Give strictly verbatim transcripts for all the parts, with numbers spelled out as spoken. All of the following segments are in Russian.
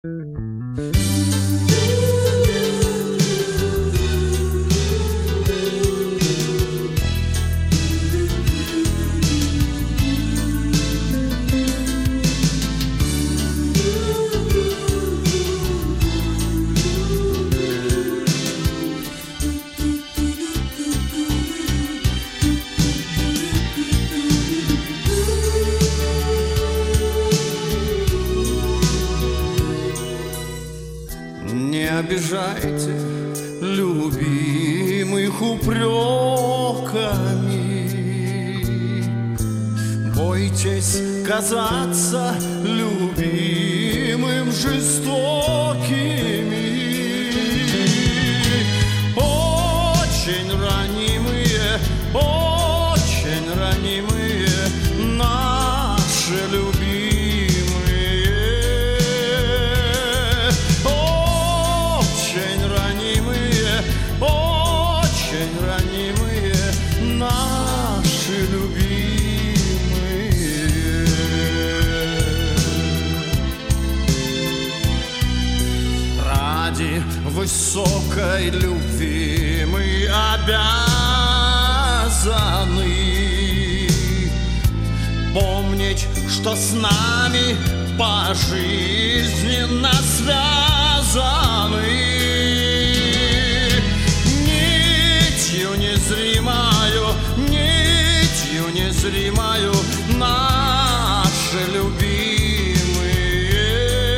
Не обижайте любимых упреками, бойтесь казаться любимым жестокими. Очень ранимые, очень ранимые наши любимые. Очень ранимые наши любимые. Ради высокой любви мы обязаны помнить, что с нами пожизненно связаны. Незримаю, нитью незримаю наши любимые.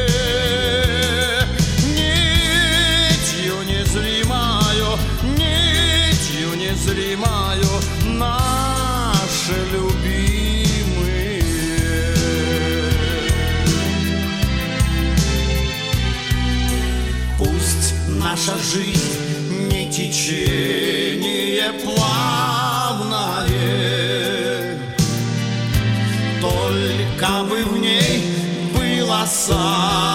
Нитью незримаю, нитью незримаю наши любимые. Пусть наша жизнь не течение плавное, только бы в ней было сам.